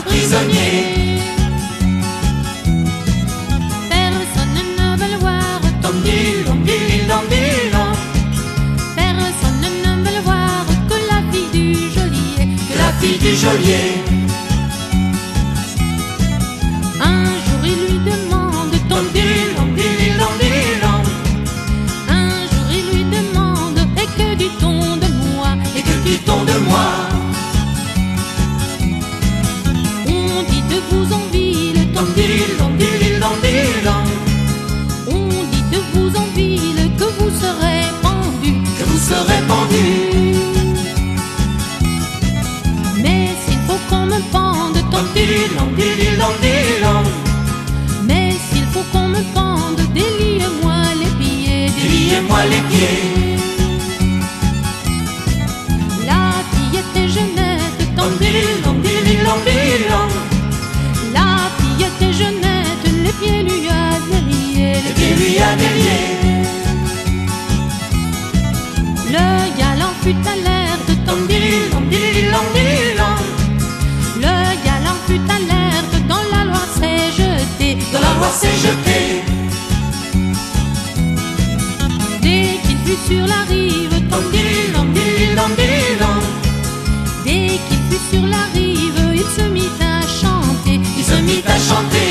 prisonnier. Personne ne veut le voir Tomber, tomber, tomber, Personne ne veut le voir que la fille du geôlier. que la fille du geôlier. Un jour il lui demande Tomber, tomber, tomber, Un jour il lui demande et que dit-on de moi? et que dit-on de moi? On dit de vous en ville, Tomber, tomber, tomber, On dit de vous en ville que vous serez pendu. que vous serez pendu. Mais s'il faut qu'on me pende, Tomber, tomber, tomber, Mais s'il faut qu'on me pende, déliez-moi les pieds, déliez-moi les pieds. La fille était jeunette, Tomber, tomber, tomber, La fille était jeunette, les pieds lui avaient liés, les pieds lui a déliés. Le galant fut alerte, Tomber, tomber, tomber, Le galant fut alerte, dans la Loire s'est jeté, dans la Loire s'est jeté. Dès qu'il fut sur la rive, Tomber, tomber, tomber, Dès qu'il fut sur la rive, il se mit à chanter, il se mit à chanter.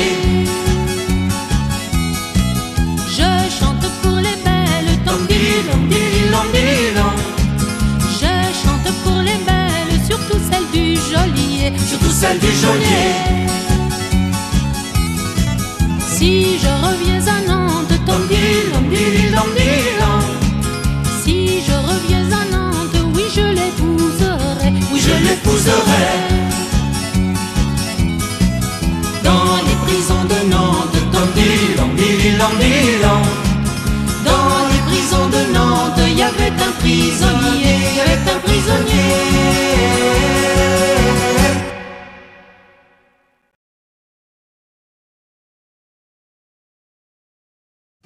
Je chante pour les belles, Tomber, tomber, tomber, Je chante pour les belles, surtout celles du geôlier. surtout celle du geôlier. Si je reviens à Nantes, Tomber, tomber, tomber, Si je reviens à Nantes, oui je l'épouserai, oui je l'épouserai. Dans les prisons de Nantes, tomber, tomber, tomber, dans les prisons de Nantes, il y avait un prisonnier, il y avait un prisonnier.